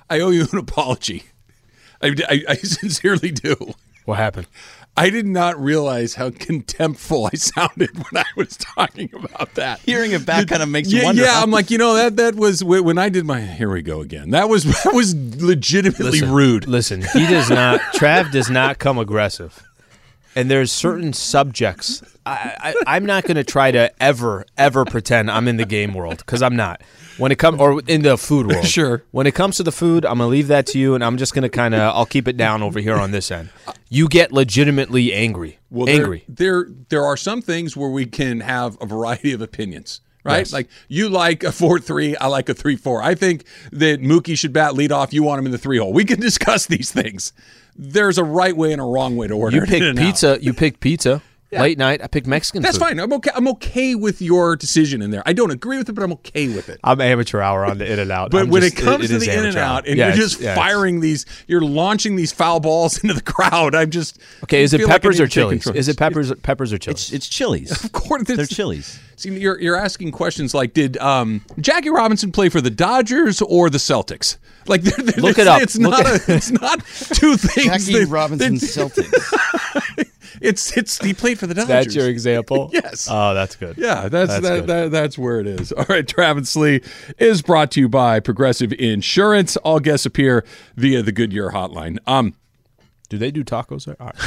I owe you an apology. I sincerely do. What happened? I did not realize how contemptful I sounded when I was talking about that. Hearing it back kind of makes you wonder. Yeah, I'm like, that was when I did my. Here we go again. That was legitimately rude. Listen, Trav does not come aggressive. And there's certain subjects. I'm not going to try to ever pretend I'm in the game world, because I'm not. When it comes, or in the food world. Sure. When it comes to the food, I'm going to leave that to you, and I'm just going to I'll keep it down over here on this end. You get legitimately angry. There are some things where we can have a variety of opinions. Right? Yes. Like, you like a 4-3, I like a 3-4. I think that Mookie should bat lead off, you want him in the 3-hole. We can discuss these things. There's a right way and a wrong way to order You it. picked pizza. Yeah. Late night, I picked Mexican That's food. fine. I'm okay with your decision in there. I don't agree with it, but I'm okay with it. I'm amateur hour on the In-N-Out. But when it comes to the In-N-Out, and you're just firing you're launching these foul balls into the crowd, I'm just... Okay, is it peppers or chilies? Is it peppers or chilies? It's chilies. Of course. They're chilies. See, you're asking questions like, did Jackie Robinson play for the Dodgers or the Celtics? Like, look it up. It's not two things. Jackie Robinson Celtics. He played for the Dodgers. That's your example? Yes. Oh, that's good. Yeah, that's where it is. All right, Travis Lee is brought to you by Progressive Insurance. All guests appear via the Goodyear hotline. Do they do tacos there? All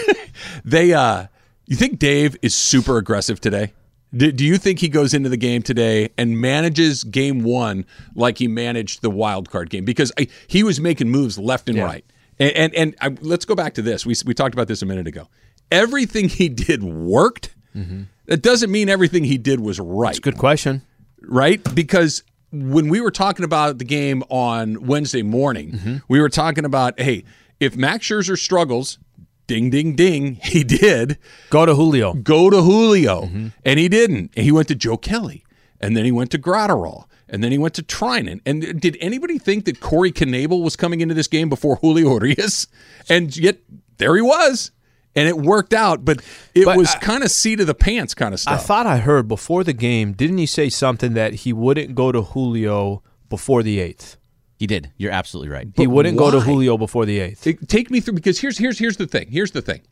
right. You think Dave is super aggressive today? Do you think he goes into the game today and manages game one like he managed the wild card game? Because he was making moves left and right. And let's go back to this. We talked about this a minute ago. Everything he did worked. Mm-hmm. That doesn't mean everything he did was right. That's a good question. Right? Because when we were talking about the game on Wednesday morning, we were talking about, hey, if Max Scherzer struggles, ding, ding, ding, he did. Go to Julio. Mm-hmm. And he didn't. And he went to Joe Kelly. And then he went to Gratterall. And then he went to Trinan. And did anybody think that Corey Knebel was coming into this game before Julio Urias? And yet, there he was. And it worked out, but it was kind of seat of the pants kind of stuff. I thought I heard before the game, didn't he say something that he wouldn't go to Julio before the 8th? He did. You're absolutely right. He wouldn't go to Julio before the 8th. Take me through, because here's the thing. Here's the thing.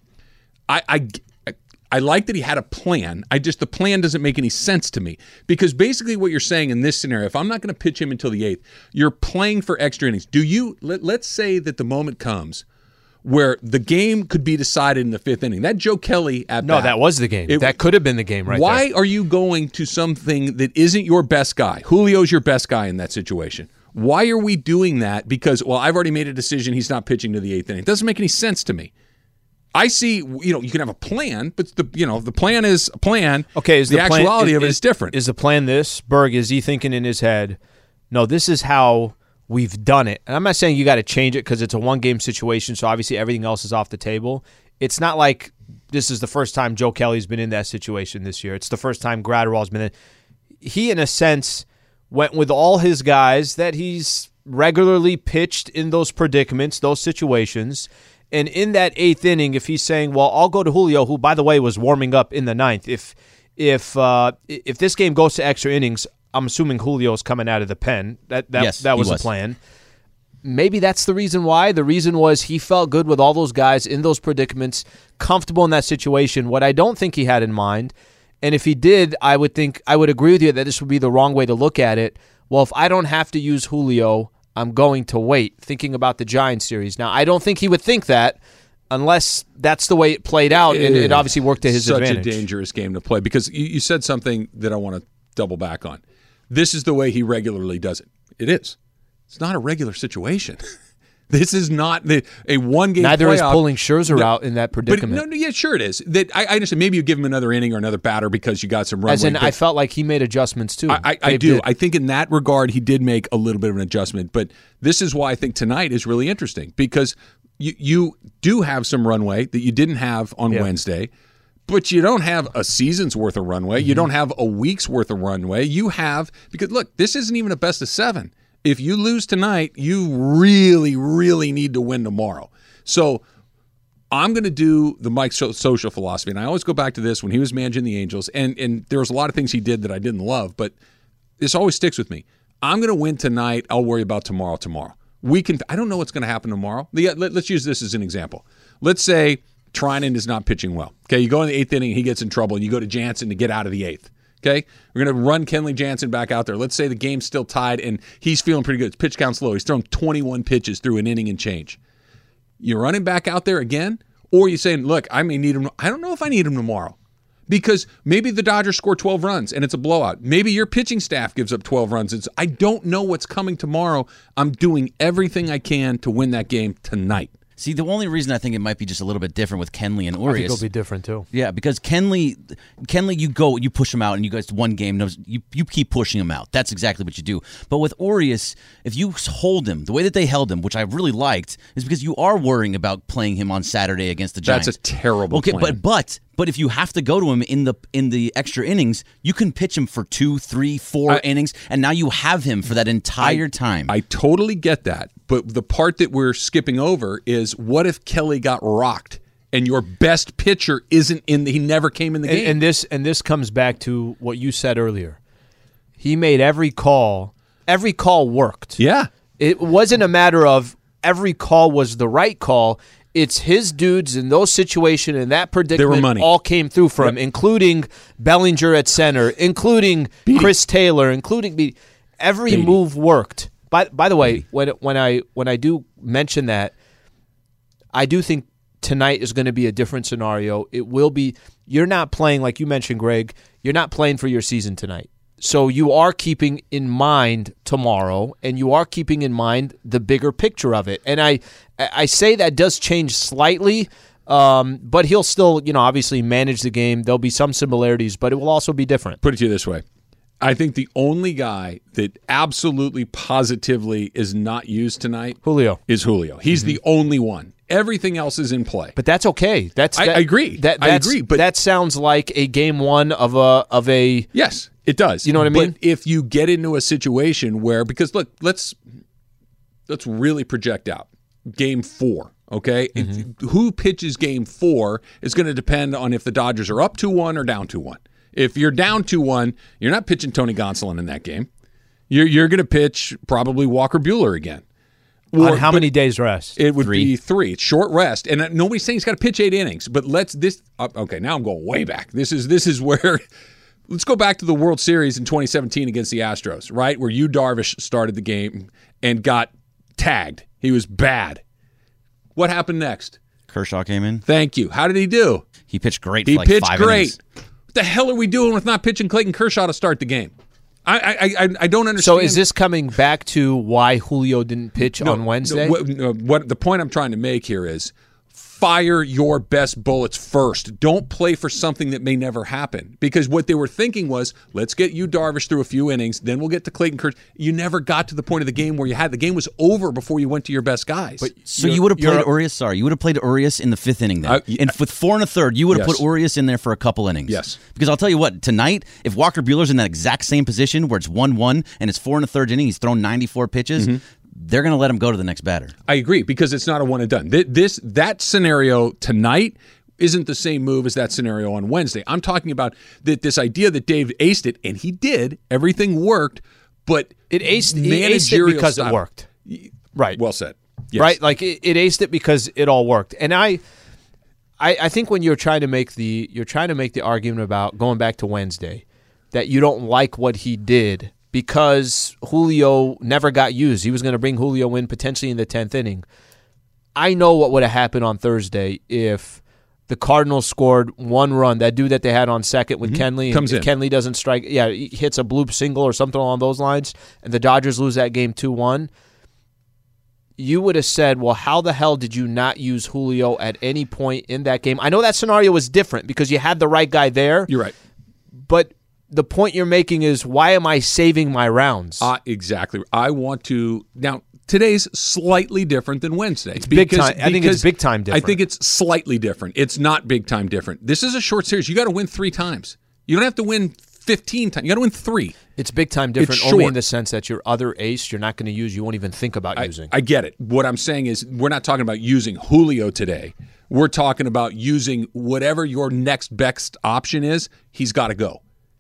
I like that he had a plan. The plan doesn't make any sense to me, because basically what you're saying in this scenario, if I'm not going to pitch him until the 8th, you're playing for extra innings. Let's say that the moment comes where the game could be decided in the 5th inning. That Joe Kelly at No, that was the game. That could have been the game right Why there. are you going to something that isn't your best guy? Julio's your best guy in that situation. Why are we doing that? Because, I've already made a decision he's not pitching to the 8th inning. It doesn't make any sense to me. I see, you can have a plan, but the plan is a plan. Okay, the actuality of it is different. Is the plan this? Berg, is he thinking in his head, no, this is how we've done it? And I'm not saying you got to change it because it's a one-game situation, so obviously everything else is off the table. It's not like this is the first time Joe Kelly's been in that situation this year. It's the first time Gratterall's been in. He, in a sense, went with all his guys that he's regularly pitched in those predicaments, those situations. And in that 8th inning, if he's saying, well, I'll go to Julio, who, by the way, was warming up in the 9th. If this game goes to extra innings, I'm assuming Julio's coming out of the pen. That was the plan. Maybe that's the reason why. The reason was he felt good with all those guys in those predicaments, comfortable in that situation. What I don't think he had in mind, and if he did, I would agree with you that this would be the wrong way to look at it. Well, if I don't have to use Julio, I'm going to wait, thinking about the Giants series. Now, I don't think he would think that unless that's the way it played out, and it obviously worked to his advantage. Such a dangerous game to play, because you said something that I want to double back on. This is the way he regularly does it. It is. It's not a regular situation. This is not a one-game Neither playoff. is pulling Scherzer out in that predicament. But sure it is. I understand. Maybe you give him another inning or another batter because you got some runway. As in, I felt like he made adjustments too. I do. I think in that regard, he did make a little bit of an adjustment. But this is why I think tonight is really interesting, because you do have some runway that you didn't have on Wednesday. But you don't have a season's worth of runway. You don't have a week's worth of runway. You have, because look, this isn't even a best of 7. If you lose tonight, you really, really need to win tomorrow. So I'm going to do the Mike social philosophy. And I always go back to this when he was managing the Angels. And there was a lot of things he did that I didn't love, but this always sticks with me. I'm going to win tonight. I'll worry about tomorrow. I don't know what's going to happen tomorrow. Let's use this as an example. Let's say Treinen is not pitching well. Okay, you go in the 8th inning, he gets in trouble, and you go to Jansen to get out of the 8th. Okay, we're going to run Kenley Jansen back out there. Let's say the game's still tied, and he's feeling pretty good. His pitch count's low. He's thrown 21 pitches through an inning and change. You run him back out there again, or you saying, look, I may need him. I don't know if I need him tomorrow. Because maybe the Dodgers score 12 runs and it's a blowout. Maybe your pitching staff gives up 12 runs. I don't know what's coming tomorrow. I'm doing everything I can to win that game tonight. See, the only reason I think it might be just a little bit different with Kenley and Urias. I think it'll be different too. Yeah, because Kenley, you push him out, and you guys one game, you keep pushing him out. That's exactly what you do. But with Urias, if you hold him the way that they held him, which I really liked, is because you are worrying about playing him on Saturday against the Giants. That's a terrible plan. But if you have to go to him in the extra innings, you can pitch him for 2, 3, 4 innings, and now you have him for that entire time. I totally get that, but the part that we're skipping over is what if Kelly got rocked and your best pitcher isn't he never came in the game? And this comes back to what you said earlier. He made every call. Every call worked. Yeah. It wasn't a matter of every call was the right call. It's his dudes in those situations and that predicament all came through for him, including Bellinger at center, including Chris Taylor, including every move worked. By the way, when I do mention that, I do think tonight is going to be a different scenario. It will be. You're not playing, like you mentioned, Greg. You're not playing for your season tonight. So you are keeping in mind tomorrow, and you are keeping in mind the bigger picture of it. And I say that does change slightly, but he'll still, obviously manage the game. There'll be some similarities, but it will also be different. Put it to you this way. I think the only guy that absolutely positively is not used tonight is Julio. He's the only one. Everything else is in play. But that's okay. I agree. I agree. But that sounds like a game one of a Yes, it does. You know what I mean? But if you get into a situation where, because look, let's really project out game 4. Okay, who pitches game 4 is going to depend on if the Dodgers are up 2-1 or down 2-1. If you're down 2-1, you're not pitching Tony Gonsolin in that game. You're going to pitch probably Walker Buehler again. On how many days rest? It would be 3. It's short rest, and nobody's saying he's got to pitch 8 innings. But okay, now I'm going way back. This is where. Let's go back to the World Series in 2017 against the Astros, right, where Yu Darvish started the game and got tagged. He was bad. What happened next? Kershaw came in. Thank you. How did he do? He pitched great. He pitched 5 great. Innings. What the hell are we doing with not pitching Clayton Kershaw to start the game? I don't understand. So is this coming back to why Julio didn't pitch on Wednesday? What the point I'm trying to make here is fire your best bullets first. Don't play for something that may never happen. Because what they were thinking was, let's get Yu Darvish through a few innings, then we'll get to Clayton Kershaw. You never got to the point of the game where the game was over before you went to your best guys. So you would have played Urias. You would have played Urias in the 5th inning then. And with 4 1/3, you would have put Urias in there for a couple innings. Yes. Because I'll tell you what, tonight, if Walker Buehler's in that exact same position where it's 1-1 and it's 4 1/3 inning, he's thrown 94 pitches. They're going to let him go to the next batter. I agree, because it's not a one and done. That scenario tonight isn't the same move as that scenario on Wednesday. I'm talking about this idea that Dave aced it, and he did. Everything worked, but he aced it because it worked. Right. Well said. Yes. Right? Like it aced it because it all worked. And I think when you're trying to make the argument about going back to Wednesday, that you don't like what he did because Julio never got used. He was going to bring Julio in potentially in the 10th inning. I know what would have happened on Thursday if the Cardinals scored 1 run. That dude that they had on second with Kenley. Comes in. Kenley doesn't strike. Yeah, he hits a bloop single or something along those lines, and the Dodgers lose that game 2-1. You would have said, well, how the hell did you not use Julio at any point in that game? I know that scenario was different because you had the right guy there. You're right. But the point you're making is, why am I saving my rounds? Exactly. I want to now. Today's slightly different than Wednesday. It's big time. I think it's big time different. I think it's slightly different. It's not big time different. This is a short series. You got to win 3 times. You don't have to win 15 times. You got to win 3. It's big time different only in the sense that your other ace you're not going to use. You won't even think about using. I get it. What I'm saying is, we're not talking about using Julio today. We're talking about using whatever your next best option is. He's got to go.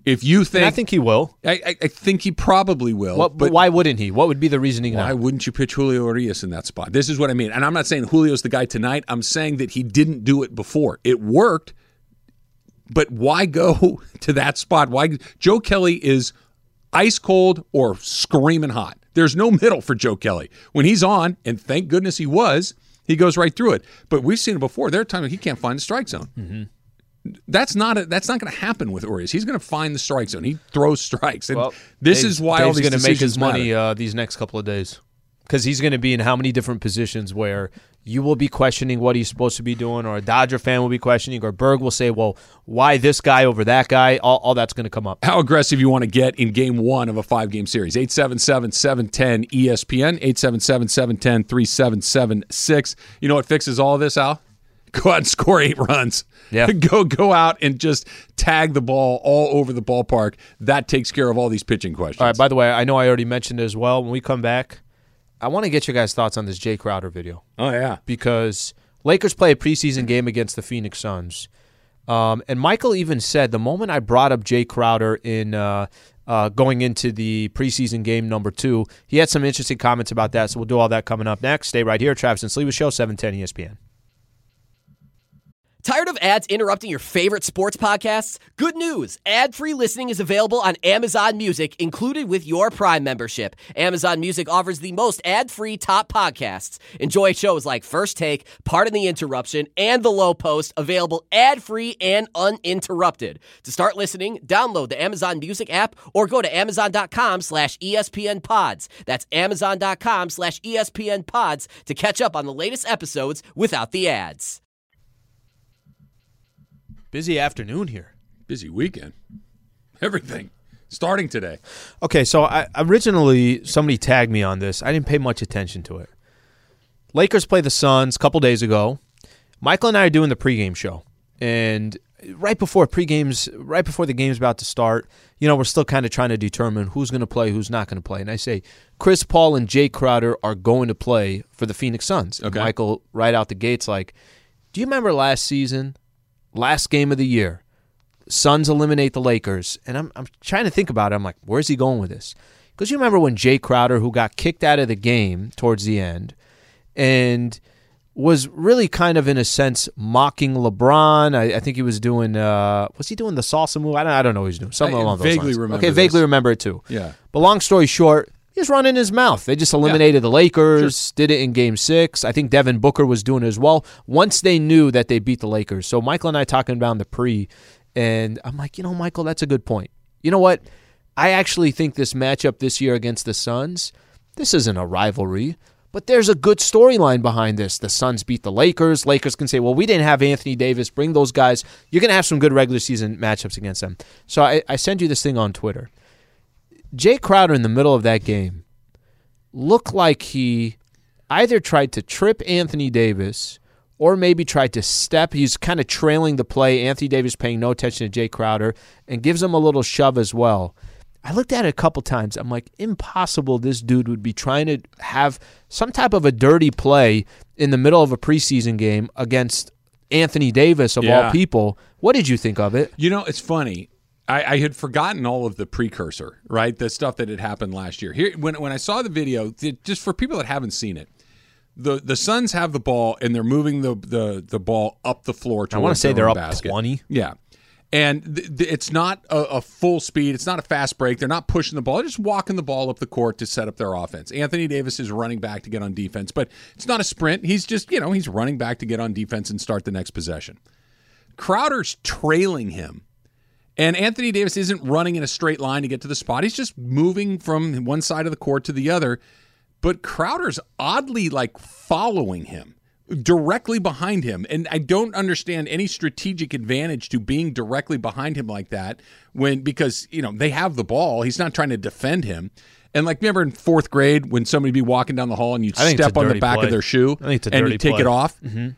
If you think, and I think he will. I think he probably will. But why wouldn't he? What would be the reasoning? Why wouldn't you pitch Julio Urias in that spot? This is what I mean. And I'm not saying Julio's the guy tonight. I'm saying that he didn't do it before. It worked, but why go to that spot? Why? Joe Kelly is ice cold or screaming hot. There's no middle for Joe Kelly. When he's on, and thank goodness he was, he goes right through it. But we've seen it before. There are times he can't find the strike zone. Mm-hmm. That's not going to happen with Urias. He's going to find the strike zone. He throws strikes. And this is why all these going to make his matter. money these next couple of days, because he's going to be in how many different positions where you will be questioning what he's supposed to be doing, or a Dodger fan will be questioning, or Berg will say, well, why this guy over that guy? All that's going to come up. How aggressive you want to get in game one of a 5-game series. 877-710-ESPN, 877-710-3776. You know what fixes all of this, Al? Go out and score 8 runs. Yeah. Go out and just tag the ball all over the ballpark. That takes care of all these pitching questions. All right, by the way, I know I already mentioned it as well. When we come back, I want to get your guys' thoughts on this Jay Crowder video. Oh, yeah. Because Lakers play a preseason game against the Phoenix Suns. And Michael even said the moment I brought up Jay Crowder in going into the preseason game number 2, he had some interesting comments about that. So we'll do all that coming up next. Stay right here. Travis and Sliwa Show, 710 ESPN. Tired of ads interrupting your favorite sports podcasts? Good news! Ad-free listening is available on Amazon Music, included with your Prime membership. Amazon Music offers the most ad-free top podcasts. Enjoy shows like First Take, Pardon the Interruption, and The Low Post, available ad-free and uninterrupted. To start listening, download the Amazon Music app or go to Amazon.com/ESPN Pods. That's Amazon.com/ESPN Pods to catch up on the latest episodes without the ads. Busy afternoon here. Busy weekend. Everything. Starting today. Okay, so originally somebody tagged me on this. I didn't pay much attention to it. Lakers play the Suns a couple days ago. Michael and I are doing the pregame show. And right before the game's about to start, we're still kind of trying to determine who's going to play, who's not going to play. And I say, Chris Paul and Jay Crowder are going to play for the Phoenix Suns. Okay. Michael, right out the gates, like, do you remember last season? Last game of the year, Suns eliminate the Lakers, and I'm trying to think about it. I'm like, where's he going with this? Because you remember when Jay Crowder, who got kicked out of the game towards the end, and was really kind of in a sense mocking LeBron. I think he was doing. Was he doing the salsa move? I don't know what he's doing. Something along those lines. Vaguely remember it too. Yeah. But long story short, he was running his mouth. They just eliminated the Lakers, did it in Game 6. I think Devin Booker was doing it as well once they knew that they beat the Lakers. So Michael and I talking about the pre, and I'm like, Michael, that's a good point. You know what? I actually think this matchup this year against the Suns, this isn't a rivalry, but there's a good storyline behind this. The Suns beat the Lakers. Lakers can say, well, we didn't have Anthony Davis. Bring those guys. You're going to have some good regular season matchups against them. So I sent you this thing on Twitter. Jay Crowder in the middle of that game looked like he either tried to trip Anthony Davis or maybe tried to step. He's kind of trailing the play. Anthony Davis paying no attention to Jay Crowder and gives him a little shove as well. I looked at it a couple times. I'm like, impossible this dude would be trying to have some type of a dirty play in the middle of a preseason game against Anthony Davis of all people. What did you think of it? It's funny. I had forgotten all of the precursor, right? The stuff that had happened last year. Here, when I saw the video, just for people that haven't seen it, the Suns have the ball and they're moving the ball up the floor. I want to say they're up basket. 20. Yeah, and it's not a full speed. It's not a fast break. They're not pushing the ball. They're just walking the ball up the court to set up their offense. Anthony Davis is running back to get on defense, but it's not a sprint. He's just he's running back to get on defense and start the next possession. Crowder's trailing him. And Anthony Davis isn't running in a straight line to get to the spot. He's just moving from one side of the court to the other. But Crowder's oddly following him, directly behind him. And I don't understand any strategic advantage to being directly behind him like that because they have the ball. He's not trying to defend him. And remember in 4th grade when somebody'd be walking down the hall and you'd step on the back of their shoe and you'd take it off? Mm-hmm.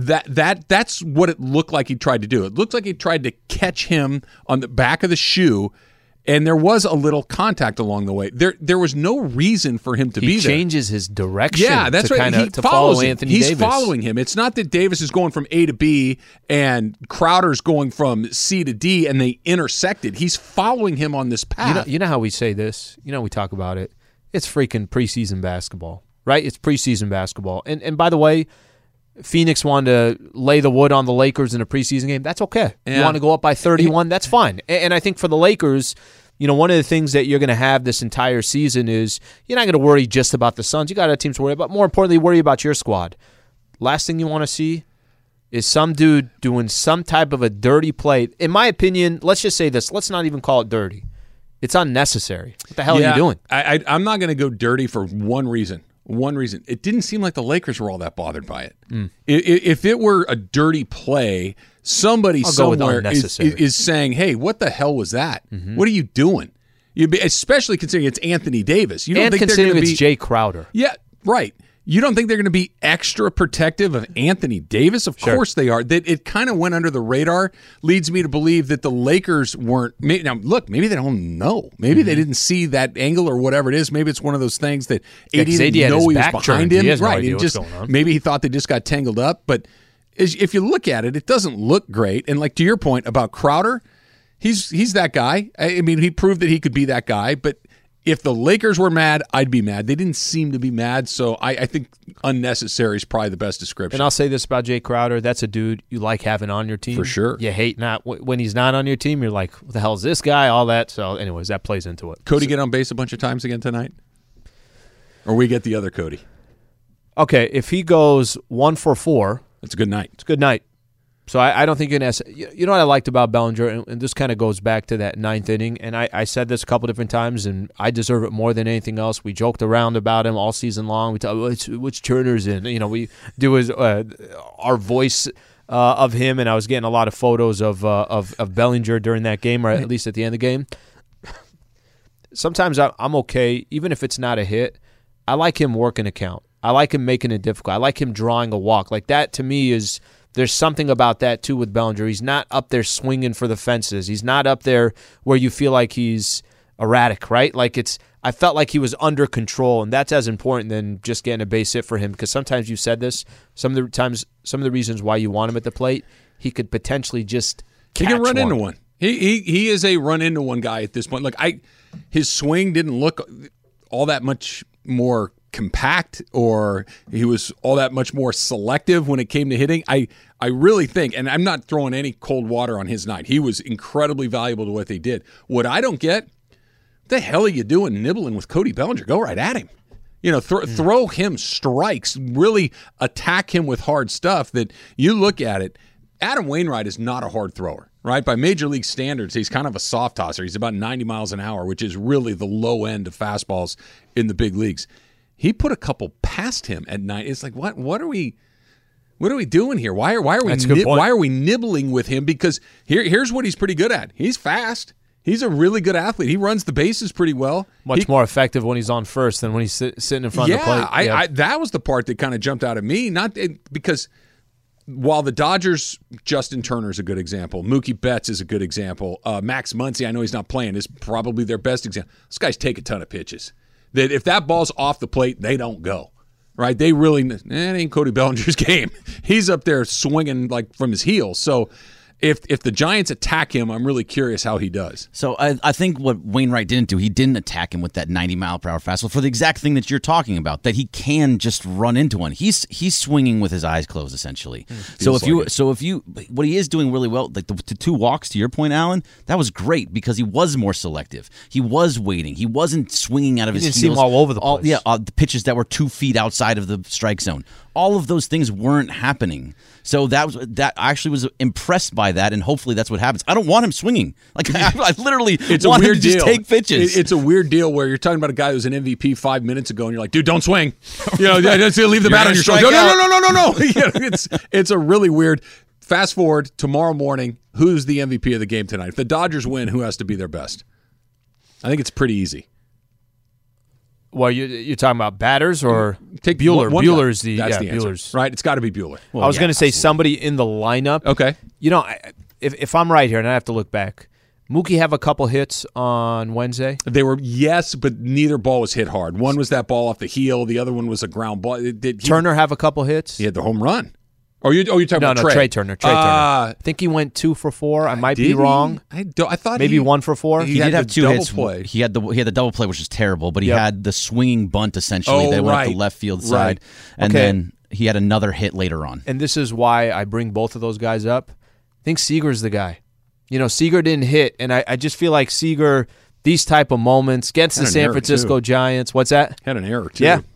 That's what it looked like he tried to do. It looked like he tried to catch him on the back of the shoe And there was a little contact along the way. There was no reason for him to be there. He changes his direction. Yeah, that's right. He To follow follow Anthony He's Davis. following him. It's not that Davis is going from A to B and Crowder's going from C to D and they intersected. He's following him on this path. You know how we say this? You know we talk about it. It's freaking preseason basketball, right? It's preseason basketball. And by the way, Phoenix wanted to lay the wood on the Lakers in a preseason game. That's okay. Yeah. You want to go up by 31? That's fine. And I think for the Lakers, one of the things that you're going to have this entire season is you're not going to worry just about the Suns. You got other teams to worry about. More importantly, worry about your squad. Last thing you want to see is some dude doing some type of a dirty play. In my opinion, let's just say this. Let's not even call it dirty. It's unnecessary. What the hell are you doing? I'm not going to go dirty for one reason. One reason. It didn't seem like the Lakers were all that bothered by it. If it were a dirty play, somebody somewhere is saying, hey, what the hell was that? What are you doing? Especially considering it's Anthony Davis. You don't and think considering they're going to be Jay Crowder. Yeah, right. You don't think they're going to be extra protective of Anthony Davis? Of course they are. That it kind of went under the radar leads me to believe that the Lakers weren't. Now, look, maybe they don't know. Maybe they didn't see that angle or whatever it is. Maybe it's one of those things that AD didn't know he was behind him. Right. And just maybe he thought they just got tangled up. But if you look at it, it doesn't look great. And like to your point about Crowder, he's that guy. I mean, he proved that he could be that guy. But if the Lakers were mad, I'd be mad. They didn't seem to be mad, so I think unnecessary is probably the best description. And I'll say this about Jay Crowder. That's a dude you like having on your team. For sure. You hate not when he's not on your team, you're like, what the hell is this guy? All that. So anyways, that plays into it. Cody get on base a bunch of times again tonight? Or we get the other Cody? Okay, if he goes 1 for 4. That's a good night. It's a good night. So I don't think you're going to – you know what I liked about Bellinger, and this kind of goes back to that 9th inning, and I said this a couple different times, and I deserve it more than anything else. We joked around about him all season long. We talk, which Turner's in? We do our voice of him, and I was getting a lot of photos of Bellinger during that game, or at least at the end of the game. Sometimes I'm okay, even if it's not a hit. I like him working a count. I like him making it difficult. I like him drawing a walk. Like that to me is – there's something about that, too, with Bellinger. He's not up there swinging for the fences. He's not up there where you feel like he's erratic, right? Like I felt like he was under control, and that's as important than just getting a base hit for him, because sometimes you said this, some of the reasons why you want him at the plate, he could potentially just catch He can run one. into one. He is a run-into-one guy at this point. Look, his swing didn't look all that much more compact, or he was all that much more selective when it came to hitting. I really think, and I'm not throwing any cold water on his night, he was incredibly valuable to what they did. What I don't get, what the hell are you doing nibbling with Cody Bellinger? Go right at him. Throw him strikes, really attack him with hard stuff. That you look at it, Adam Wainwright is not a hard thrower, right? By major league standards, he's kind of a soft tosser. He's about 90 miles an hour, which is really the low end of fastballs in the big leagues. He put a couple past him at 9. It's like, what are we doing here? Why are we nibbling with him? Because here's what he's pretty good at. He's fast. He's a really good athlete. He runs the bases pretty well. Much more effective when he's on first than when he's sitting in front of the plate. That was the part that kind of jumped out at me. Because while the Dodgers, Justin Turner is a good example. Mookie Betts is a good example. Max Muncy, I know he's not playing, is probably their best example. Those guys take a ton of pitches. That if that ball's off the plate, they don't go, right? They really, it ain't Cody Bellinger's game. He's up there swinging like from his heels. So if the Giants attack him, I'm really curious how he does. So I think what Wainwright didn't do, he didn't attack him with that 90-mile-per-hour fastball for the exact thing that you're talking about, that he can just run into one. He's swinging with his eyes closed, essentially. What he is doing really well, like the 2 walks, to your point, Alan, that was great because he was more selective. He was waiting. He wasn't swinging out of his heels. He didn't seem all over the place. The pitches that were 2 feet outside of the strike zone. All of those things weren't happening. So that actually was impressed by that, and hopefully that's what happens. I don't want him swinging. Like I literally want him to just take pitches. It's a weird deal where you're talking about a guy who's an MVP 5 minutes ago, and you're like, dude, don't swing. Just leave the bat on your shoulder. No. It's a really weird. Fast forward tomorrow morning. Who's the MVP of the game tonight? If the Dodgers win, who has to be their best? I think it's pretty easy. Well, you're talking about batters or take Buehler? Buehler's the answer, right? It's got to be Buehler. Well, I was going to say somebody in the lineup. Okay. If I'm right here, and I have to look back, Mookie have a couple hits on Wednesday? They were, yes, but neither ball was hit hard. One was that ball off the heel. The other one was a ground ball. Turner have a couple hits? He had the home run. You're talking about Trey. Trey Turner. I think he went 2 for 4. I might be wrong. I thought maybe 1 for 4. He did have 2 hits. Play. He had the double play, which was terrible, but he had the swinging bunt essentially that went up the left field side, and then he had another hit later on. And this is why I bring both of those guys up. I think Seager's the guy. Seager didn't hit, and I just feel like Seager, these type of moments against the San Francisco Giants. What's that? Had an error too. Yeah,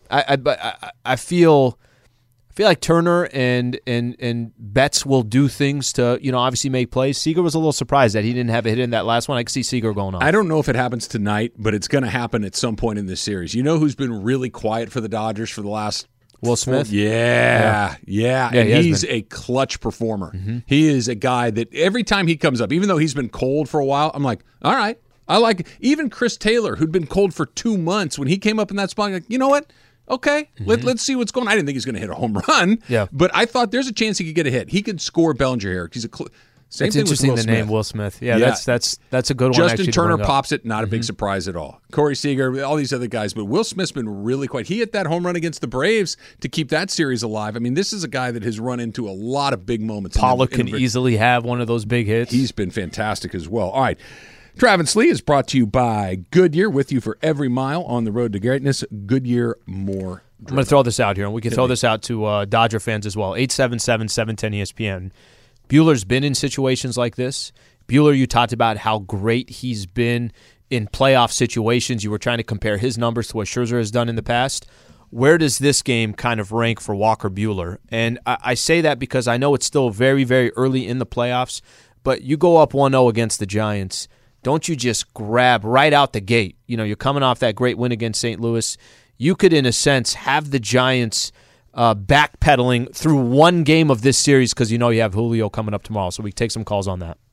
I feel like Turner and Betts will do things to obviously make plays. Seager was a little surprised that he didn't have a hit in that last one. I could see Seager going on. I don't know if it happens tonight, but it's going to happen at some point in this series. You know who's been really quiet for the Dodgers for the last? Will Smith? Yeah. And he's a clutch performer. Mm-hmm. He is a guy that every time he comes up, even though he's been cold for a while, I'm like, all right, I like it. Even Chris Taylor, who'd been cold for 2 months, when he came up in that spot, I'm like, you know what? Okay, let's see what's going on. I didn't think he was going to hit a home run, but I thought there's a chance he could get a hit. He could score Bellinger here. He's same That's thing interesting, with Will the Smith. name Will Smith. Yeah, that's a good one. Justin Turner pops it, not a big surprise at all. Corey Seager, all these other guys, but Will Smith's been really quiet. He hit that home run against the Braves to keep that series alive. I mean, this is a guy that has run into a lot of big moments. Pollock can easily have one of those big hits. He's been fantastic as well. All right. Travis Lee is brought to you by Goodyear, with you for every mile on the road to greatness. Goodyear, more. I'm going to throw this out here, and we can throw this out to Dodger fans as well. 877-710-ESPN. Buehler's been in situations like this. Buehler, you talked about how great he's been in playoff situations. You were trying to compare his numbers to what Scherzer has done in the past. Where does this game kind of rank for Walker Buehler? And I say that because I know it's still very, very early in the playoffs, but you go up 1-0 against the Giants. Don't you just grab right out the gate? You're coming off that great win against St. Louis. You could, in a sense, have the Giants backpedaling through one game of this series because you have Julio coming up tomorrow. So we take some calls on that.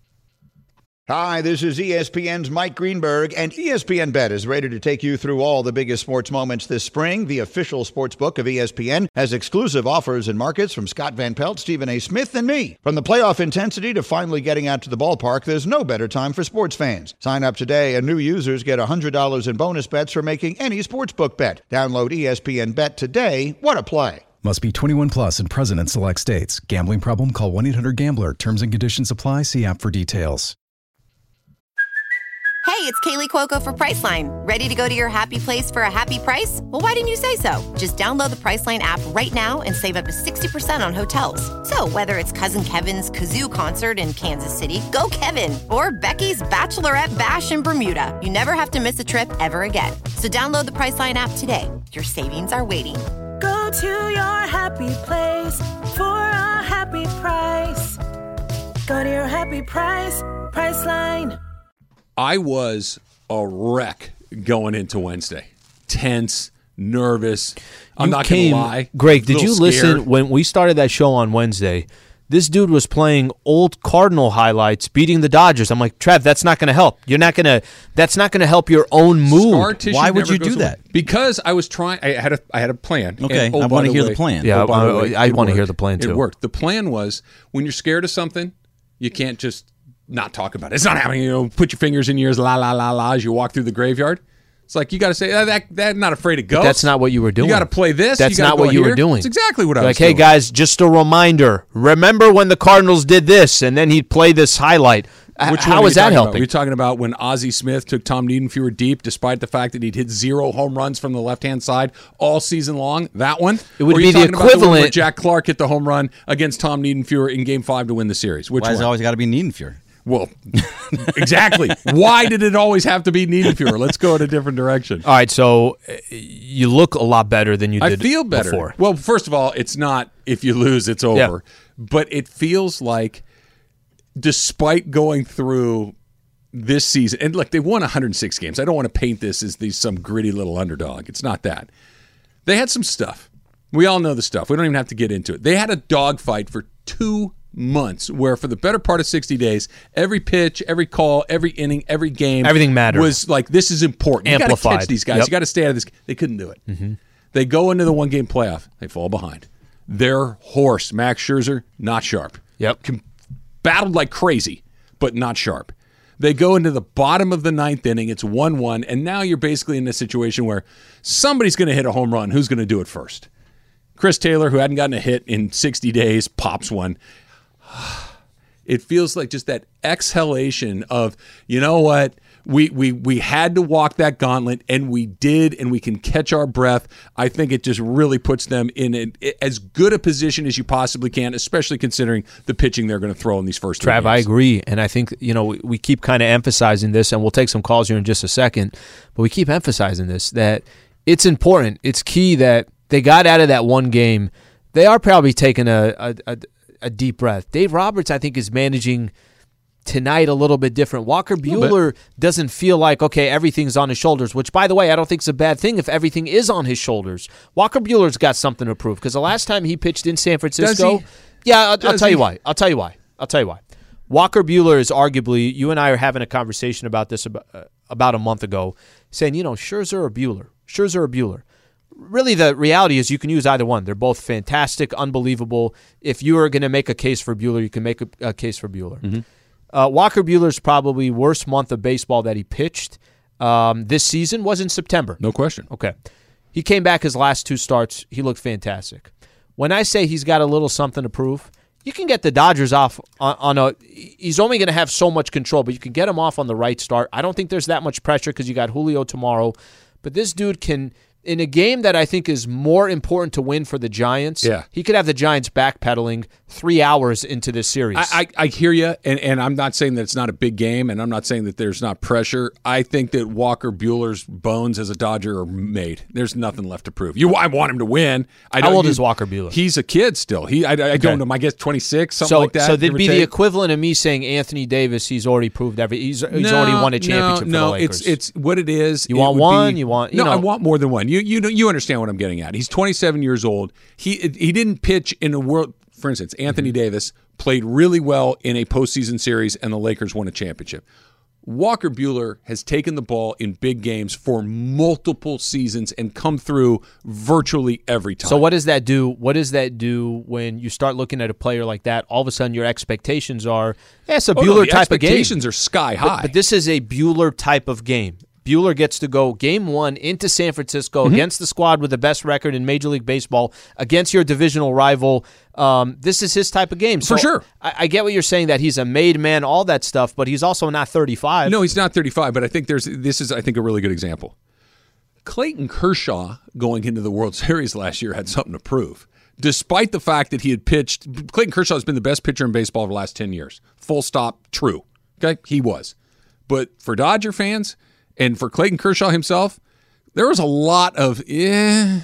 Hi, this is ESPN's Mike Greenberg, and ESPN Bet is ready to take you through all the biggest sports moments this spring. The official sports book of ESPN has exclusive offers and markets from Scott Van Pelt, Stephen A. Smith, and me. From the playoff intensity to finally getting out to the ballpark, there's no better time for sports fans. Sign up today, and new users get $100 in bonus bets for making any sportsbook bet. Download ESPN Bet today. What a play. Must be 21 plus and present in select states. Gambling problem? Call 1-800-GAMBLER. Terms and conditions apply. See app for details. Hey, it's Kaylee Cuoco for Priceline. Ready to go to your happy place for a happy price? Well, why didn't you say so? Just download the Priceline app right now and save up to 60% on hotels. So whether it's Cousin Kevin's Kazoo Concert in Kansas City, go Kevin, or Becky's Bachelorette Bash in Bermuda, you never have to miss a trip ever again. So download the Priceline app today. Your savings are waiting. Go to your happy place for a happy price. Go to your happy price, Priceline. I was a wreck going into Wednesday. Tense, nervous. I'm not going to lie. Greg, did you listen scared. when we started that show on Wednesday? This dude was playing old Cardinal highlights, beating the Dodgers. I'm like, Trev, that's not going to help. That's not going to help your own mood. Why would you do that? Because I was trying. I had a plan. Okay, and, I want to hear the plan. Yeah, by the way, I want to worked. hear the plan too. It worked. The plan was when you're scared of something, you can't just not talk about it. It's not happening. Put your fingers in your ears, la la la la, as you walk through the graveyard. It's like you got to say that not afraid of ghosts. But that's not what you were doing. You got to play this. That's not what you were doing. That's exactly what I was doing. Hey guys, just a reminder. Remember when the Cardinals did this, and then he'd play this highlight. How is that helping? You're talking about when Ozzie Smith took Tom Niedenfuer deep, despite the fact that he'd hit 0 home runs from the left-hand side all season long. That one. It would be the equivalent. The one where Jack Clark hit the home run against Tom Niedenfuer in Game 5 to win the series. Which Why has it always got to be Niedenfuer? Well, exactly. Why did it always have to be Niedenfuer? Let's go in a different direction. All right, so you look a lot better than you did before. I feel better. Before. Well, first of all, it's not if you lose, it's over. Yeah. But it feels like despite going through this season, and look, they won 106 games. I don't want to paint this as some gritty little underdog. It's not that. They had some stuff. We all know the stuff. We don't even have to get into it. They had a dogfight for 2 months where for the better part of 60 days, every pitch, every call, every inning, every game, everything mattered. Was like, this is important. Amplified. You got to catch these guys. Yep. You got to stay out of this. They couldn't do it. Mm-hmm. They go into the one-game playoff. They fall behind. Their horse, Max Scherzer, not sharp. Yep. Battled like crazy, but not sharp. They go into the bottom of the ninth inning. It's 1-1, and now you're basically in a situation where somebody's going to hit a home run. Who's going to do it first? Chris Taylor, who hadn't gotten a hit in 60 days, pops one. It feels like just that exhalation of, you know what? We had to walk that gauntlet, and we did, and we can catch our breath. I think it just really puts them in as good a position as you possibly can, especially considering the pitching they're going to throw in these first 2 games. Trav, I agree, and I think we keep kind of emphasizing this, and we'll take some calls here in just a second, but we keep emphasizing this, that it's important. It's key that they got out of that one game. They are probably taking a deep breath. Dave Roberts, I think, is managing tonight a little bit different. Walker Buehler doesn't feel like, okay, everything's on his shoulders, which, by the way, I don't think is a bad thing if everything is on his shoulders. Walker Buehler's got something to prove because the last time he pitched in San Francisco, I'll tell you why. Walker Buehler is arguably, you and I are having a conversation about this about a month ago, saying, Scherzer or Buehler. Really, the reality is you can use either one. They're both fantastic, unbelievable. If you are going to make a case for Buehler, you can make a case for Buehler. Mm-hmm. Walker Buehler's probably worst month of baseball that he pitched this season was in September. No question. Okay. He came back his last 2 starts. He looked fantastic. When I say he's got a little something to prove, you can get the Dodgers off he's only going to have so much control, but you can get him off on the right start. I don't think there's that much pressure because you got Julio tomorrow. But this dude can, in a game that I think is more important to win for the Giants, he could have the Giants backpedaling 3 hours into this series. I hear you, and I'm not saying that it's not a big game, and I'm not saying that there's not pressure. I think that Walker Buehler's bones as a Dodger are made. There's nothing left to prove. I want him to win. How old is Walker Buehler? He's a kid still. I don't know. I guess 26, something like that. So that'd be the equivalent of me saying Anthony Davis. He's already proved everything. He's already won a championship for the Lakers. It's what it is. You want one? You want? I want more than one. You understand what I'm getting at. He's 27 years old. He didn't pitch in a world. For instance, Anthony Davis played really well in a postseason series, and the Lakers won a championship. Walker Buehler has taken the ball in big games for multiple seasons and come through virtually every time. So what does that do? What does that do when you start looking at a player like that? All of a sudden, your expectations are, it's a Buehler type of game. Expectations are sky high. But this is a Buehler type of game. Buehler gets to go game 1 into San Francisco against the squad with the best record in Major League Baseball, against your divisional rival. This is his type of game. So for sure. I get what you're saying, that he's a made man, all that stuff, but he's also not 35. No, he's not 35, but I think this is a really good example. Clayton Kershaw going into the World Series last year had something to prove. Despite the fact that he had pitched, Clayton Kershaw has been the best pitcher in baseball for the last 10 years. Full stop, true. Okay, he was. But for Dodger fans, and for Clayton Kershaw himself, there was a lot of, sure.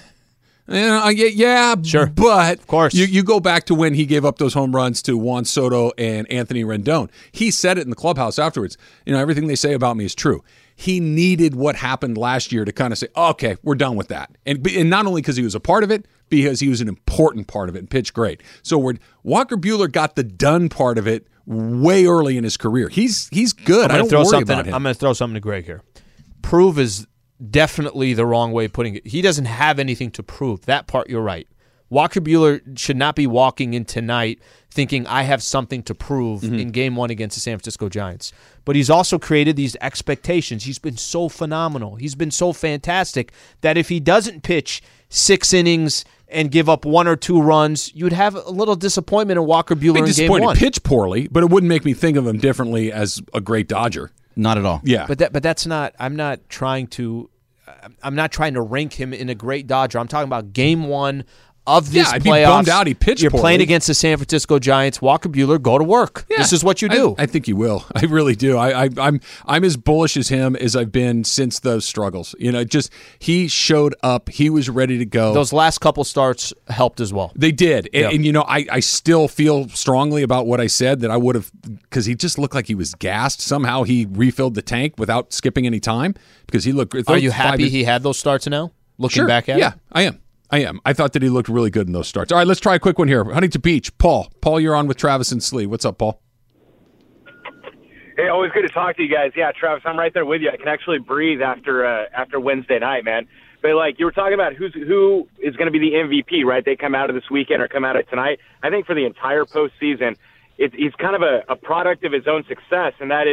But of course. You go back to when he gave up those home runs to Juan Soto and Anthony Rendon. He said it in the clubhouse afterwards. Everything they say about me is true. He needed what happened last year to kind of say, okay, we're done with that. And not only because he was a part of it, because he was an important part of it and pitched great. So Walker Buehler got the done part of it way early in his career. He's good. I don't worry about him. I'm going to throw something to Greg here. Prove is definitely the wrong way of putting it. He doesn't have anything to prove. That part, you're right. Walker Buehler should not be walking in tonight thinking I have something to prove in Game 1 against the San Francisco Giants. But he's also created these expectations. He's been so phenomenal. He's been so fantastic that if he doesn't pitch 6 innings and give up 1 or 2 runs, you'd have a little disappointment in Walker Buehler in Game 1. Pitch poorly, but it wouldn't make me think of him differently as a great Dodger. Not at all. Yeah, but that's not. I'm not trying to rank him in a great Dodger. I'm talking about Game 1 of this I'd playoffs. Be bummed out he pitched You're poorly. Playing against the San Francisco Giants. Walker Buehler, go to work. Yeah, this is what you do. I think he will. I really do. I'm as bullish as him as I've been since those struggles. He showed up. He was ready to go. Those last couple starts helped as well. They did. And I still feel strongly about what I said, that I would have, because he just looked like he was gassed. Somehow he refilled the tank without skipping any time because he looked. Are you happy he had those starts now? Looking back at it? Yeah, I am. I thought that he looked really good in those starts. All right, let's try a quick one here. Huntington Beach, Paul. Paul, you're on with Travis and Slee. What's up, Paul? Hey, always good to talk to you guys. Yeah, Travis, I'm right there with you. I can actually breathe after Wednesday night, man. But like you were talking about, who is going to be the MVP, right? They come out of this weekend or come out of tonight. I think for the entire postseason, he's kind of a product of his own success, and that is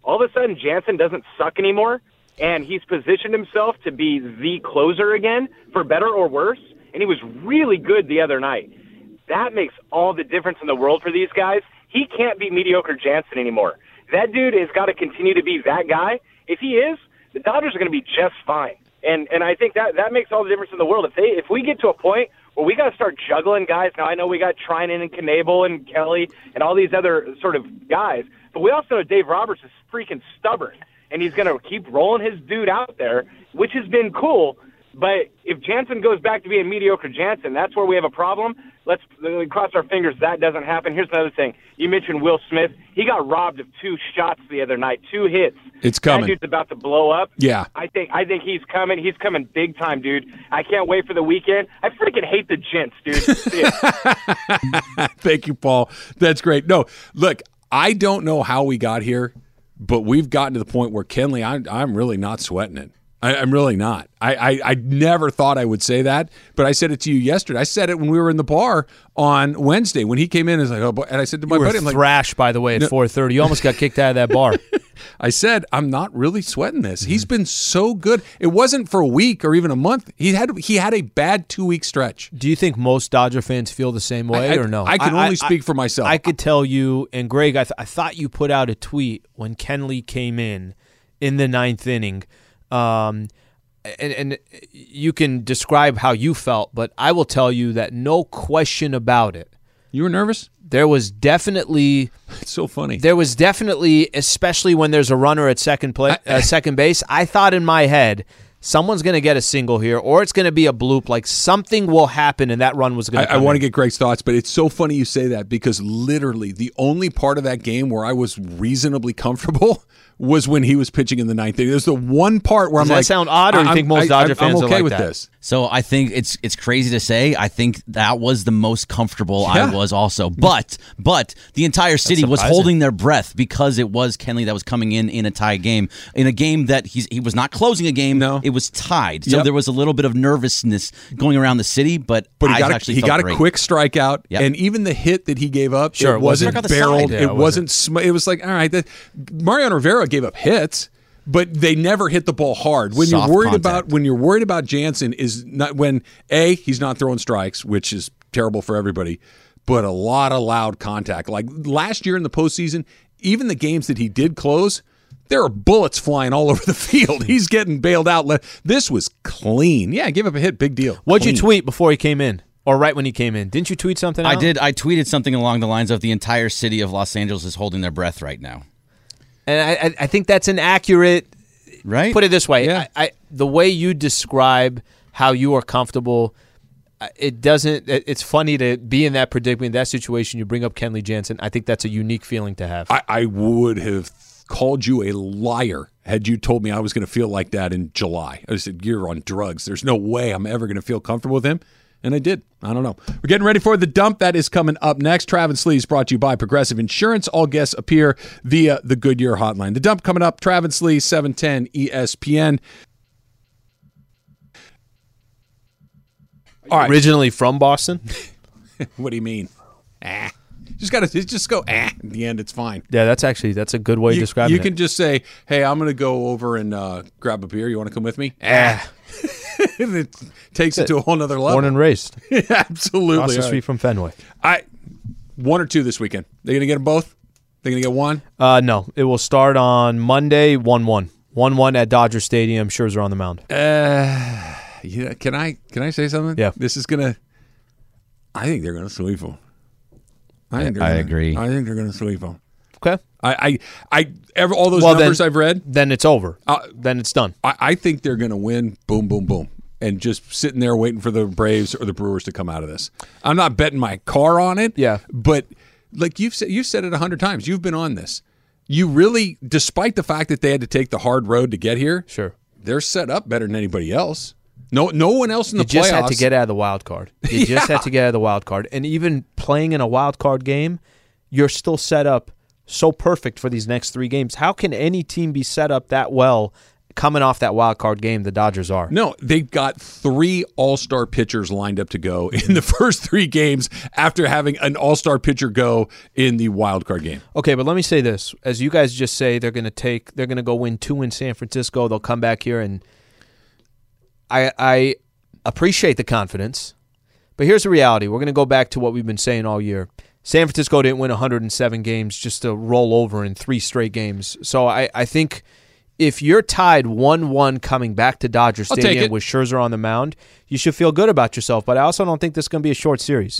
all of a sudden Jansen doesn't suck anymore, and he's positioned himself to be the closer again, for better or worse, and he was really good the other night. That makes all the difference in the world for these guys. He can't be mediocre Jansen anymore. That dude has got to continue to be that guy. If he is, the Dodgers are going to be just fine. And I think that makes all the difference in the world. If we get to a point where we got to start juggling guys, now I know we got Trinan and Knebel and Kelly and all these other sort of guys, but we also know Dave Roberts is freaking stubborn, and he's going to keep rolling his dude out there, which has been cool. But if Jansen goes back to being mediocre Jansen, that's where we have a problem. Let's cross our fingers that doesn't happen. Here's another thing. You mentioned Will Smith. He got robbed of 2 shots the other night, 2 hits. It's coming. That dude's about to blow up. Yeah. I think he's coming. He's coming big time, dude. I can't wait for the weekend. I freaking hate the Gents, dude. Thank you, Paul. That's great. No, look, I don't know how we got here, but we've gotten to the point where, Kenley, I'm really not sweating it. I'm really not. I never thought I would say that, but I said it to you yesterday. I said it when we were in the bar on Wednesday when he came in. And, and I said to my buddy, I'm like, thrashed, by the way, at 4:30. You almost got kicked out of that bar. I said, I'm not really sweating this. Mm-hmm. He's been so good. It wasn't for a week or even a month. He had a bad 2-week stretch. Do you think most Dodger fans feel the same way or no? I can only speak for myself. I could tell you, and Greg, I thought you put out a tweet when Kenley came in the 9th inning. And you can describe how you felt, but I will tell you that no question about it. You were nervous? There was definitely. It's so funny. There was definitely, especially when there's a runner at second base. I thought in my head, someone's going to get a single here, or it's going to be a bloop. Like something will happen, and that run was going to. I want to get Greg's thoughts, but it's so funny you say that because literally the only part of that game where I was reasonably comfortable was when he was pitching in the 9th inning. There's the one part where Does I'm like, that sound odd, or you think most Dodger fans I'm okay are like with that? this? So I think it's crazy to say. I think that was the most comfortable I was also. But the entire city was holding their breath because it was Kenley that was coming in a tie game, in a game that he was not closing a game. No. It was tied. So there was a little bit of nervousness going around the city, but he got a quick strikeout, and even the hit that he gave up, it wasn't barreled. Yeah, it wasn't. It was like, all right, Mariano Rivera gave up hits, but they never hit the ball hard. When you're worried about Jansen is not when he's not throwing strikes, which is terrible for everybody, but a lot of loud contact. Like last year in the postseason, even the games that he did close, there are bullets flying all over the field. He's getting bailed out. This was clean. Yeah, give up a hit, big deal. What'd you tweet before he came in? Or right when he came in? Didn't you tweet something out? I did. I tweeted something along the lines of the entire city of Los Angeles is holding their breath right now. And I think that's an accurate. Right. Put it this way: Yeah. the way you describe how you are comfortable, it doesn't. It's funny to be in that predicament, that situation. You bring up Kenley Jansen. I think that's a unique feeling to have. I would have called you a liar had you told me I was going to feel like that in July. I said, you're on drugs. There's no way I'm ever going to feel comfortable with him. And I did. I don't know. We're getting ready for the dump. That is coming up next. Travis Slee is brought to you by Progressive Insurance. All guests appear via the Goodyear hotline. The dump coming up. Travis Slee, 710 ESPN. All right. Originally from Boston? What do you mean? Just go at the end. It's fine. Yeah, that's a good way of describing it. You can just say, hey, I'm going to go over and grab a beer. You want to come with me? And it takes it to a whole nother level. Born and raised. Yeah, absolutely. Across the street from Fenway. 1 or 2 this weekend. They're going to get them both? They're going to get one? No. It will start on Monday, 1-1. 1-1 at Dodger Stadium. Scherzer on the mound. Can I say something? Yeah. This is going to – I think they're going to sweep them. I agree. I think they're going to sweep them. Okay. All those numbers I've read. Then it's over. Then it's done. I think they're going to win. Boom, boom, boom, and just sitting there waiting for the Braves or the Brewers to come out of this. I'm not betting my car on it. Yeah, but like you've said it 100 times. You've been on this. You really, despite the fact that they had to take the hard road to get here, sure, they're set up better than anybody else. No one else in the playoffs. You just had to get out of the wild card. You just had to get out of the wild card, and even playing in a wild card game, you're still set up so perfect for these next 3 games. How can any team be set up that well coming off that wild card game, the Dodgers are. No, they've got 3 all-star pitchers lined up to go in the first 3 games after having an all-star pitcher go in the wild card game. Okay, but let me say this. As you guys just say, they're going to go win 2 in San Francisco. They'll come back here, and I appreciate the confidence. But here's the reality. We're going to go back to what we've been saying all year. San Francisco didn't win 107 games just to roll over in 3 straight games. So I think if you're tied 1-1 coming back to Dodger Stadium with Scherzer on the mound, you should feel good about yourself. But I also don't think this is going to be a short series.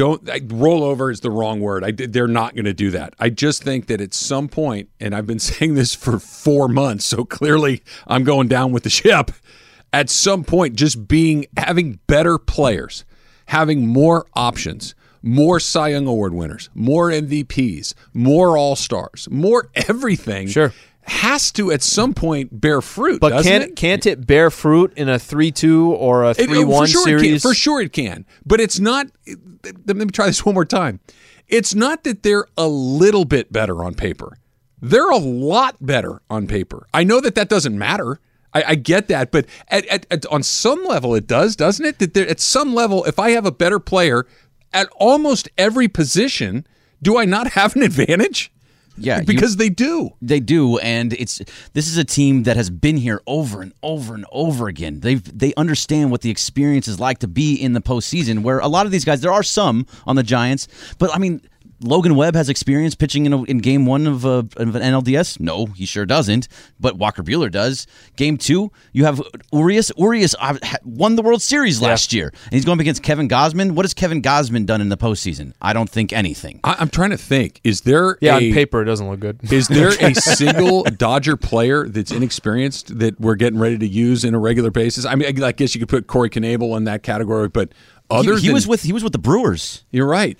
Roll over is the wrong word. They're not going to do that. I just think that at some point, and I've been saying this for 4 months, so clearly I'm going down with the ship. At some point, just having better players, having more options, more Cy Young Award winners, more MVPs, more All-Stars, more everything has to at some point bear fruit. But can't it bear fruit in a 3-2 or a 3-1 series? For sure it can. But it's not – let me try this one more time. It's not that they're a little bit better on paper. They're a lot better on paper. I know that doesn't matter. I get that, but on some level it does, doesn't it? That at some level, if I have a better player at almost every position, do I not have an advantage? Yeah, because they do. They do, and this is a team that has been here over and over and over again. They understand what the experience is like to be in the postseason. Where a lot of these guys, there are some on the Giants, but I mean, Logan Webb has experience pitching in Game 1 of an NLDS? No, he sure doesn't, but Walker Buehler does. Game 2, you have Urias. Urias won the World Series last year, and he's going up against Kevin Gausman. What has Kevin Gausman done in the postseason? I don't think anything. I'm trying to think. Is there on paper it doesn't look good. Is there a single Dodger player that's inexperienced that we're getting ready to use in a regular basis? I mean, I guess you could put Corey Knebel in that category, but he was with the Brewers. You're right.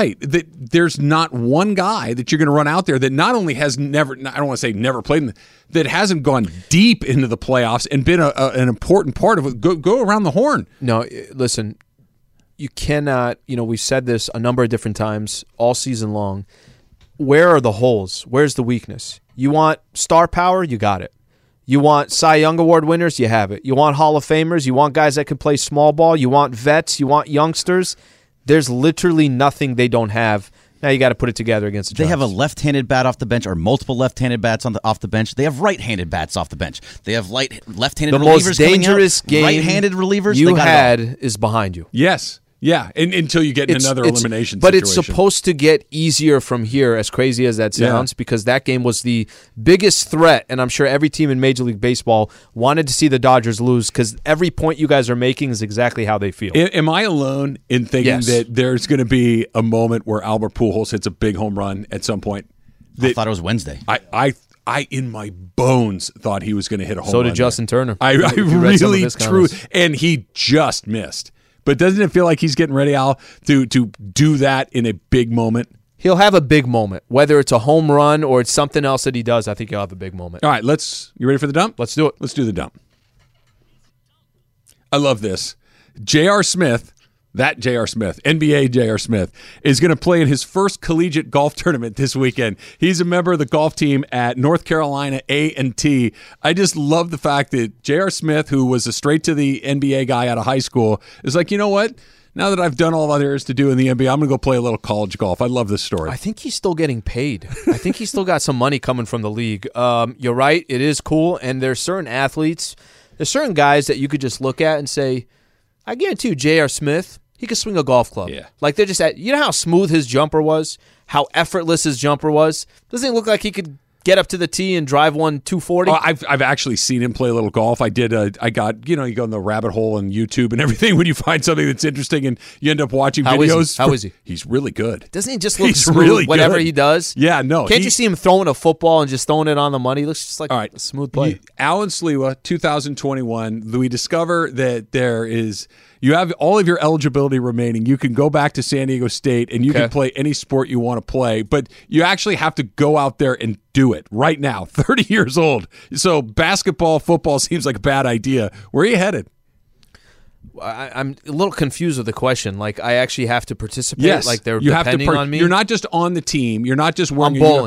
There's not one guy that you're going to run out there that not only has never, I don't want to say never played, that hasn't gone deep into the playoffs and been an important part of it. Go around the horn. No, listen, you cannot, we've said this a number of different times all season long. Where are the holes? Where's the weakness? You want star power? You got it. You want Cy Young Award winners? You have it. You want Hall of Famers? You want guys that can play small ball? You want vets? You want youngsters? There's literally nothing they don't have. Now you got to put it together against the Giants. They have a left-handed bat off the bench or multiple left-handed bats off the bench. They have right-handed bats off the bench. They have left-handed relievers. The most dangerous game right-handed relievers you had is behind you. Yes. Yeah, until you get in another elimination but situation. It's supposed to get easier from here, as crazy as that sounds, because that game was the biggest threat, and I'm sure every team in Major League Baseball wanted to see the Dodgers lose because every point you guys are making is exactly how they feel. Am I alone in thinking that there's going to be a moment where Albert Pujols hits a big home run at some point? I thought it was Wednesday. I in my bones thought he was going to hit a home run. So did Justin Turner. I really, truly, and he just missed. But doesn't it feel like he's getting ready, Al, to do that in a big moment? He'll have a big moment. Whether it's a home run or it's something else that he does, I think he'll have a big moment. All right, you ready for the dump? Let's do it. Let's do the dump. I love this. J.R. Smith, NBA J.R. Smith, is going to play in his first collegiate golf tournament this weekend. He's a member of the golf team at North Carolina A&T. I just love the fact that J.R. Smith, who was a straight-to-the NBA guy out of high school, is like, you know what? Now that I've done all there is to do in the NBA, I'm going to go play a little college golf. I love this story. I think he's still getting paid. I think he's still got some money coming from the league. You're right. It is cool, and there's certain athletes, there's certain guys that you could just look at and say, I guarantee you J.R. Smith, he could swing a golf club. Yeah. Like they're just you know how smooth his jumper was? How effortless his jumper was? Doesn't it look like he could get up to the tee and drive one 240? I've actually seen him play a little golf. I did. I got, you go in the rabbit hole on YouTube and everything when you find something that's interesting and you end up watching videos. How is he? He's really good. Doesn't he just look smooth really whatever good. He does? Yeah, no. Can't you see him throwing a football and just throwing it on the money? He looks just like a smooth play. Alan Sliwa, 2021, we discover that you have all of your eligibility remaining. You can go back to San Diego State and you can play any sport you want to play, but you actually have to go out there and do it right now. 30 years old. So basketball, football seems like a bad idea. Where are you headed? I'm a little confused with the question. Like, I actually have to participate? Yes. Like, they're depending on me? You're not just on the team. You're not just wearing I'm bowling.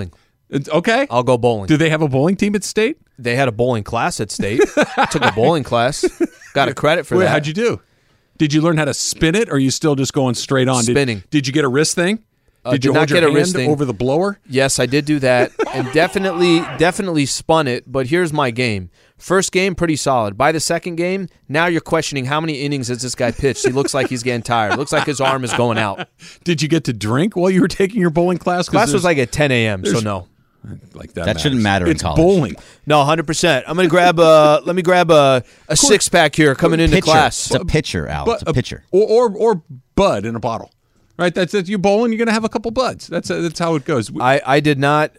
Okay. I'll go bowling. Do they have a bowling team at State? They had a bowling class at State. Took a bowling class. Got a credit for Wait, that. how'd you do? Did you learn how to spin it, or are you still just going straight on? Spinning. Did you get a wrist thing? Did you did not hold your get a hand wrist thing. over the blower? Yes, I did do that, and definitely spun it. But here's my game. First game, pretty solid. By the second game, now you're questioning how many innings has this guy pitched. He looks like he's getting tired. Looks like his arm is going out. Did you get to drink while you were taking your bowling class? Class was like at 10 a.m., so no. Like That shouldn't matter in It's college. bowling. No, 100%. I'm gonna grab let me grab a 6-pack here coming into Pitcher. class. It's a pitcher, Al. It's a pitcher. Or bud in a bottle. Right, that's you bowling. You're gonna have a couple buds. That's how it goes. I did not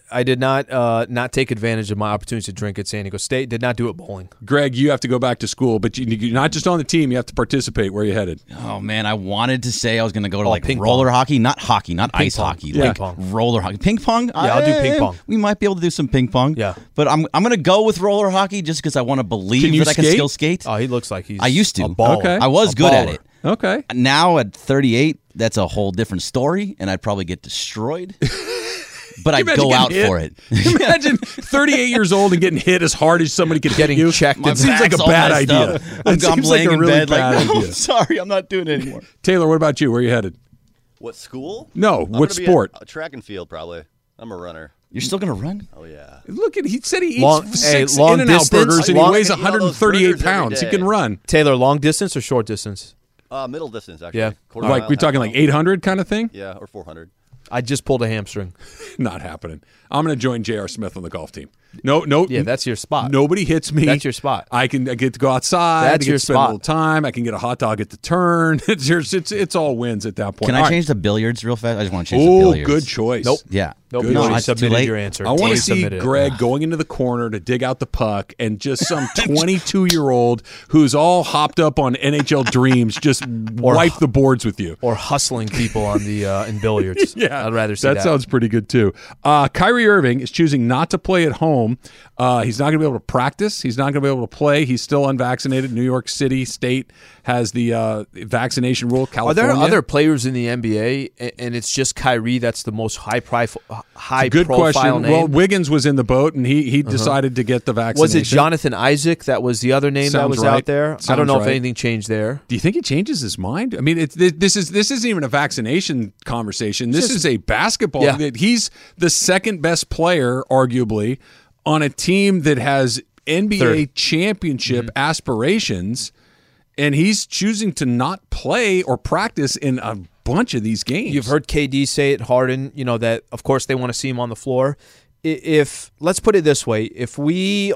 not take advantage of my opportunity to drink at San Diego State. Did not do it bowling. Greg, you have to go back to school, but you're not just on the team. You have to participate. Where are you headed? Oh man, I wanted to say I was going to go to like ping roller pong. hockey, not ice pong. hockey, Yeah. like Ping pong. roller hockey, ping pong. Yeah, I'll do ping pong. We might be able to do some ping pong. Yeah. but I'm going to go with roller hockey just because I want to believe Can you that I can skate? still skate. Oh, he looks like he's. I used to. a baller. Okay. I was A good at baller. it. Okay. Now at 38, that's a whole different story, and I'd probably get destroyed. But I'd Imagine go getting out hit. for it. Imagine 38 years old and getting hit as hard as somebody could Getting hit you. checked That and seems like a Back's all bad messed idea. up. That I'm seems laying like a in really bed bad like, no, idea. sorry, I'm not doing it anymore. Taylor, what about you? Where are you headed? What school? No, I'm what gonna be sport? at track and field, probably. I'm a runner. You're still going to run? Oh yeah. Look at he said he eats Long- 6 long In-N-Out distance? burgers and Long- he weighs I can eat all those 138 burgers every pounds. He day. can run. Taylor, long distance or short distance? Middle distance, actually. Yeah. Quarter Like mile, we're half talking mile. like 800 kind of thing? Yeah, or 400. I just pulled a hamstring. Not happening. I'm going to join J.R. Smith on the golf team. No. Yeah, that's your spot. Nobody hits me. That's your spot. I get to go outside. That's I get your to spend a spot. little time. I can get a hot dog at the turn. It's all wins at that point. Can All I right. change to billiards real fast? I just want to change to Oh, billiards. good choice. Nope. Yeah. Nope. Good You choice. already It's too submitted late. your answer. I want to You see submitted it. Greg going into the corner to dig out the puck and just some 22-year-old who's all hopped up on NHL dreams just wipe the boards with you. Or hustling people on the in billiards. Yeah, I'd rather see that. That sounds pretty good too. Kyrie Irving is choosing not to play at home. He's not going to be able to practice. He's not going to be able to play. He's still unvaccinated. New York City State has the vaccination rule. Are California. there other players in the NBA, and it's just Kyrie that's the most high Good profile question. name? Well, Wiggins was in the boat, and he decided to get the vaccination. Was it Jonathan Isaac that was the other name that Sounds was right. out there? I Sounds don't know if right. anything changed there. Do you think he changes his mind? I mean, this isn't even a vaccination conversation. This is a basketball. Yeah. That he's the second best player, arguably, on a team that has NBA Third. championship aspirations, and he's choosing to not play or practice in a bunch of these games. You've heard KD say it, Harden, that of course they want to see him on the floor. If let's put it this way, if we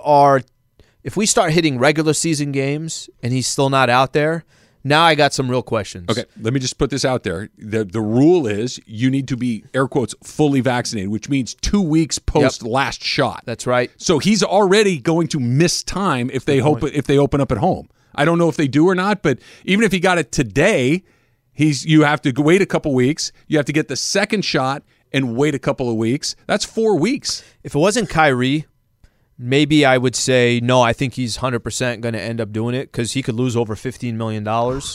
start hitting regular season games and he's still not out there, now I got some real questions. Okay, let me just put this out there. The rule is you need to be, air quotes, fully vaccinated, which means 2 weeks post last shot. That's right. So he's already going to miss time if they open up at home. I don't know if they do or not, but even if he got it today, you have to wait a couple weeks. You have to get the second shot and wait a couple of weeks. That's 4 weeks. If it wasn't Kyrie, maybe I would say, no, I think he's 100% going to end up doing it because he could lose over $15 million.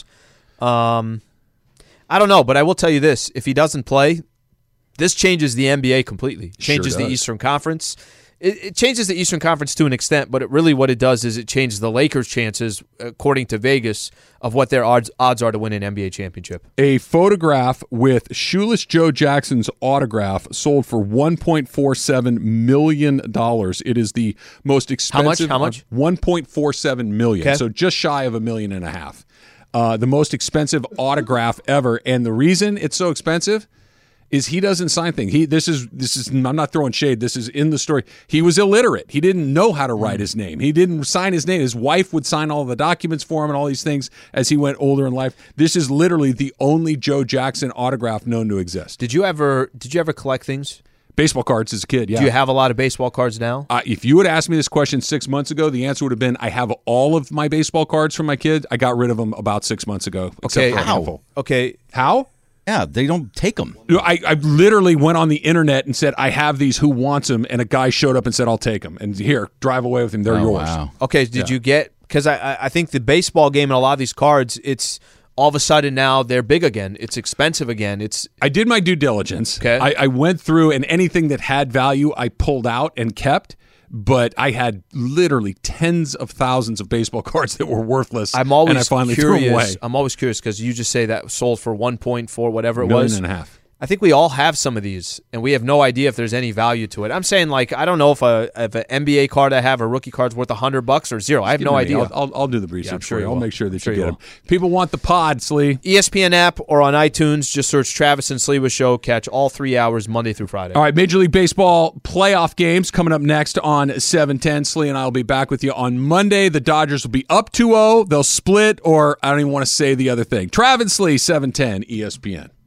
I don't know, but I will tell you this. If he doesn't play, this changes the NBA completely. Changes the does. Eastern Conference. It changes the Eastern Conference to an extent, but what it does is it changes the Lakers' chances, according to Vegas, of what their odds are to win an NBA championship. A photograph with Shoeless Joe Jackson's autograph sold for $1.47 million. It is the most expensive. How much? $1.47 million. Okay. So just shy of $1.5 million. The most expensive autograph ever. And the reason it's so expensive is he doesn't sign things. This is. I'm not throwing shade. This is in the story. He was illiterate. He didn't know how to write his name. He didn't sign his name. His wife would sign all the documents for him and all these things as he went older in life. This is literally the only Joe Jackson autograph known to exist. Did you ever collect things? Baseball cards as a kid. Yeah. Do you have a lot of baseball cards now? If you had asked me this question 6 months ago, the answer would have been I have all of my baseball cards from my kid. I got rid of them about 6 months ago. Okay. Except for a handful. Okay. How? Yeah, they don't take them. I literally went on the internet and said, I have these, who wants them? And a guy showed up and said, I'll take them. And here, drive away with them. They're yours. Wow. Okay, did you get, because I think the baseball game and a lot of these cards, it's all of a sudden now they're big again. It's expensive again. I did my due diligence. Okay. I went through, and anything that had value I pulled out and kept. But I had literally tens of thousands of baseball cards that were worthless. I'm always and I finally threw them away. I'm always curious because you just say that sold for 1.4 whatever it was. $1.5 million. I think we all have some of these, and we have no idea if there's any value to it. I'm saying, like, I don't know if an NBA card I have, a rookie card's worth $100 or zero. I have no idea. I'll do the research sure for you. you I'll will. make sure that Sure you you get them. will. People want the pod, Slee. ESPN app or on iTunes, just search Travis and Sliwa Show. Catch all 3 hours Monday through Friday. All right, Major League Baseball playoff games coming up next on 710. Slee and I will be back with you on Monday. The Dodgers will be up 2-0. They'll split, or I don't even want to say the other thing. Travis Slee, 710 ESPN.